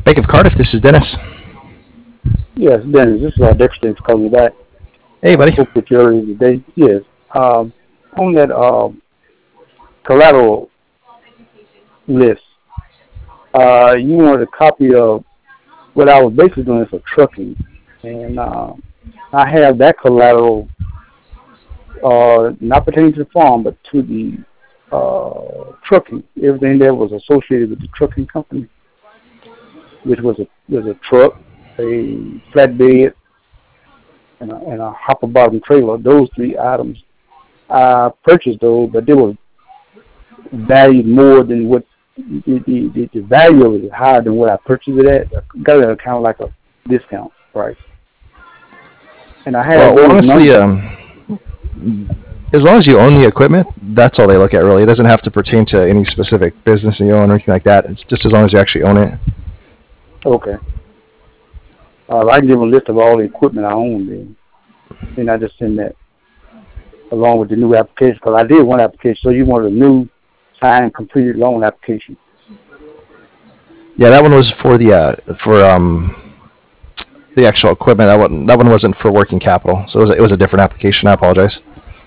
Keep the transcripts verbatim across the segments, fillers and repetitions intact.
Bank of Cardiff, this is Dennis. Yes, Dennis, this is uh, Dexter calling me back. Hey, I buddy. spoke with you earlier today. Yes. Um, on that um, collateral list, uh, you wanted a copy of what I was basically doing for trucking. And uh, I have that collateral, uh, not pertaining to the farm, but to the uh, trucking. Everything that was associated with the trucking company, which was a, was a truck, a flatbed, and a, and a hopper bottom trailer. Those three items, I purchased those, but they were valued more than what the, the, the, the value of it is higher than what I purchased it at. I got it at kind of like a discount price. And I had Well, those honestly, numbers. um, as long as you own the equipment, that's all they look at, really. It doesn't have to pertain to any specific business you own or anything like that. It's just as long as you actually own it. Okay. Uh, I can give them a list of all the equipment I own then. Then I just send that along with the new application, because I did one application. So you wanted a new signed, completed loan application. Yeah, that one was for the uh, for um the actual equipment. That one that one wasn't for working capital, so it was a, it was a different application. I apologize.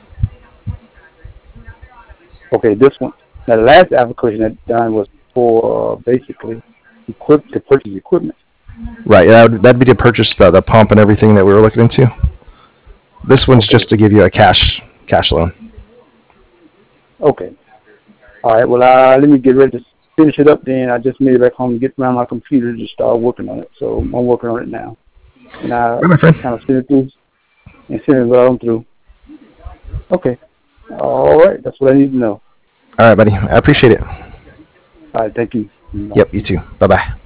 Okay, this one. Now the last application that done was for uh, basically equip to purchase equipment. Right, yeah, that would, that'd be to purchase the, the pump and everything that we were looking into. This one's Okay. just to give you a cash cash loan. Okay. All right. Well, uh, let me get ready to finish it up. Then I just made it back home and get around my computer to start working on it. So I'm working on it now, and I All right, my friend. kind of send it through and send it right on through. Okay. All right. That's what I need to know. All right, buddy. I appreciate it. All right. Thank you. Bye. Yep, you too. Bye bye.